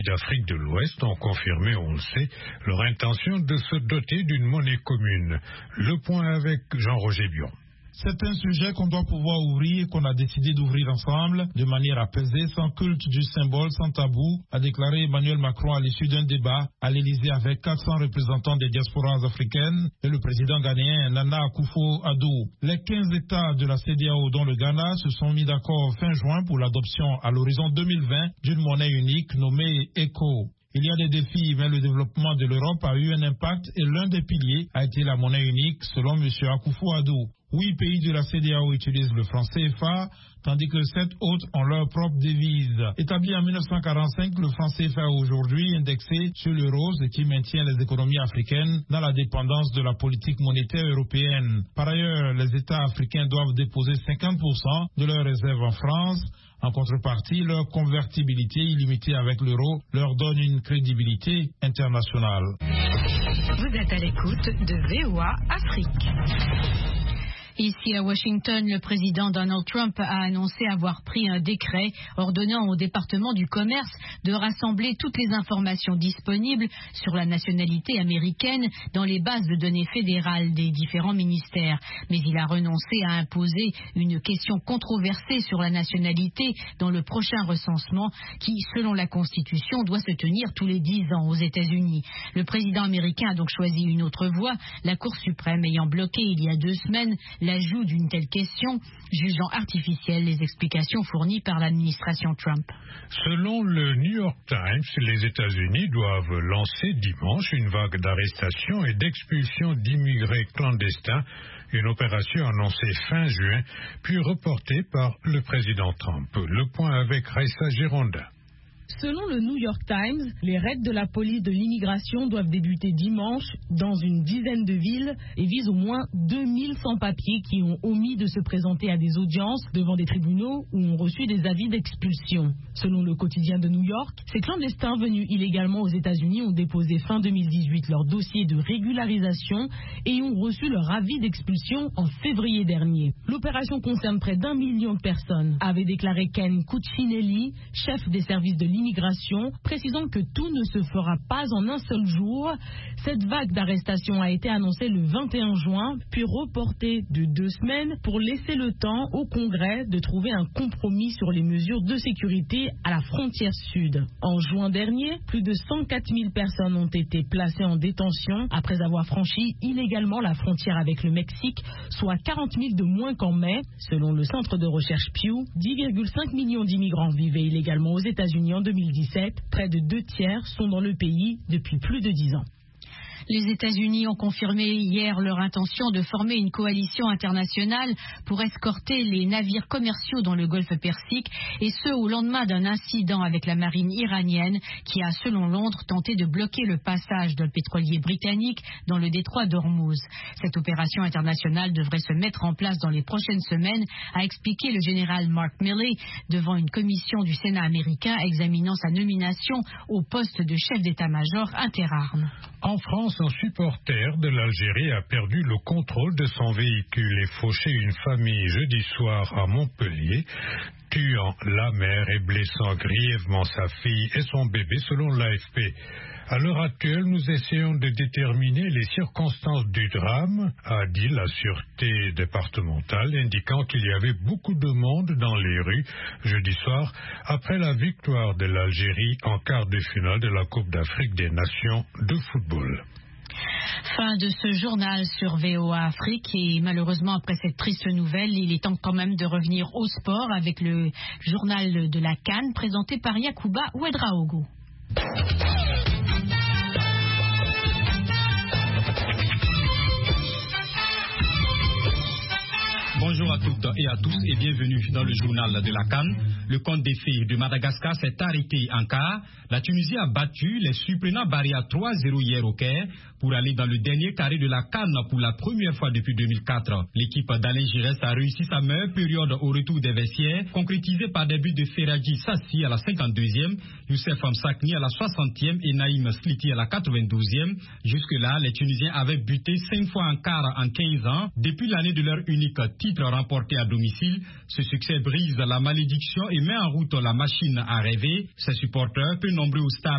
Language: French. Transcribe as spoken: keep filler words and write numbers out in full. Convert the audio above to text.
d'Afrique de l'Ouest ont confirmé, on le sait, leur intention de se doter d'une monnaie commune. Le point avec Jean-Roger Bion. C'est un sujet qu'on doit pouvoir ouvrir et qu'on a décidé d'ouvrir ensemble de manière apaisée, sans culte du symbole, sans tabou, a déclaré Emmanuel Macron à l'issue d'un débat à l'Élysée avec quatre cents représentants des diasporas africaines et le président ghanéen Nana Akufo-Addo. Les quinze États de la C E D E A O, dont le Ghana, se sont mis d'accord fin juin pour l'adoption à l'horizon deux mille vingt d'une monnaie unique nommée ECO. Il y a des défis, mais le développement de l'Europe a eu un impact et l'un des piliers a été la monnaie unique, selon M. Akufo-Addo. Huit pays de la C E D E A O utilisent le franc C F A, tandis que sept autres ont leur propre devise. Établi en mille neuf cent quarante-cinq, le franc C F A est aujourd'hui indexé sur l'euro, ce qui maintient les économies africaines dans la dépendance de la politique monétaire européenne. Par ailleurs, les États africains doivent déposer cinquante pour cent de leurs réserves en France. En contrepartie, leur convertibilité illimitée avec l'euro leur donne une crédibilité internationale. Vous êtes à l'écoute de V O A Afrique. Ici à Washington, le président Donald Trump a annoncé avoir pris un décret ordonnant au département du commerce de rassembler toutes les informations disponibles sur la nationalité américaine dans les bases de données fédérales des différents ministères. Mais il a renoncé à imposer une question controversée sur la nationalité dans le prochain recensement qui, selon la Constitution, doit se tenir tous les dix ans aux États-Unis. Le président américain a donc choisi une autre voie, la Cour suprême ayant bloqué il y a deux semaines l'ajout d'une telle question, jugeant artificielle les explications fournies par l'administration Trump. Selon le New York Times, les États-Unis doivent lancer dimanche une vague d'arrestations et d'expulsions d'immigrés clandestins, une opération annoncée fin juin, puis reportée par le président Trump. Le point avec Raissa Gironda. Selon le New York Times, les raids de la police de l'immigration doivent débuter dimanche dans une dizaine de villes et visent au moins deux mille sans-papiers qui ont omis de se présenter à des audiences devant des tribunaux ou ont reçu des avis d'expulsion. Selon le quotidien de New York, ces clandestins venus illégalement aux États-Unis ont déposé fin deux mille dix-huit leur dossier de régularisation et ont reçu leur avis d'expulsion en février dernier. L'opération concerne près d'un million de personnes, avait déclaré Ken Cuccinelli, chef des services de l'immigration, précisant que tout ne se fera pas en un seul jour. Cette vague d'arrestation a été annoncée le vingt et un juin, puis reportée de deux semaines pour laisser le temps au Congrès de trouver un compromis sur les mesures de sécurité à la frontière sud. En juin dernier, plus de cent quatre mille personnes ont été placées en détention après avoir franchi illégalement la frontière avec le Mexique, soit quarante mille de moins qu'en mai. Selon le centre de recherche Pew, dix virgule cinq millions d'immigrants vivaient illégalement aux États-Unis en deux mille dix-sept. Près de deux tiers sont dans le pays depuis plus de dix ans. Les États-Unis ont confirmé hier leur intention de former une coalition internationale pour escorter les navires commerciaux dans le golfe Persique, et ce au lendemain d'un incident avec la marine iranienne qui a, selon Londres, tenté de bloquer le passage d'un pétrolier britannique dans le détroit d'Ormuz. Cette opération internationale devrait se mettre en place dans les prochaines semaines, a expliqué le général Mark Milley devant une commission du Sénat américain examinant sa nomination au poste de chef d'état-major interarmes. En France, un supporter de l'Algérie a perdu le contrôle de son véhicule et fauché une famille jeudi soir à Montpellier, tuant la mère et blessant grièvement sa fille et son bébé, selon l'A F P. À l'heure actuelle, nous essayons de déterminer les circonstances du drame, a dit la sûreté départementale, indiquant qu'il y avait beaucoup de monde dans les rues jeudi soir après la victoire de l'Algérie en quart de finale de la Coupe d'Afrique des Nations de football. Fin de ce journal sur V O A Afrique, et malheureusement après cette triste nouvelle, il est temps quand même de revenir au sport avec le journal de la CAN présenté par Yacouba Ouedraogo. Bonjour à toutes et à tous et bienvenue dans le journal de la CAN. Le compte des filles de Madagascar s'est arrêté en quart. La Tunisie a battu les surprenants Barria trois zéro hier au Caire pour aller dans le dernier carré de la CAN pour la première fois depuis deux mille quatre. L'équipe d'Alain Giresse a réussi sa meilleure période au retour des vestiaires, concrétisée par des buts de Ferradji Sassi à la cinquante-deuxième, Youssef Amsakni à la soixantième et Naïm Sliti à la quatre-vingt-douzième. Jusque-là, les Tunisiens avaient buté cinq fois en quart en quinze ans depuis l'année de leur unique titre remportés à domicile. Ce succès brise la malédiction et met en route la machine à rêver. Ses supporters, peu nombreux au stade,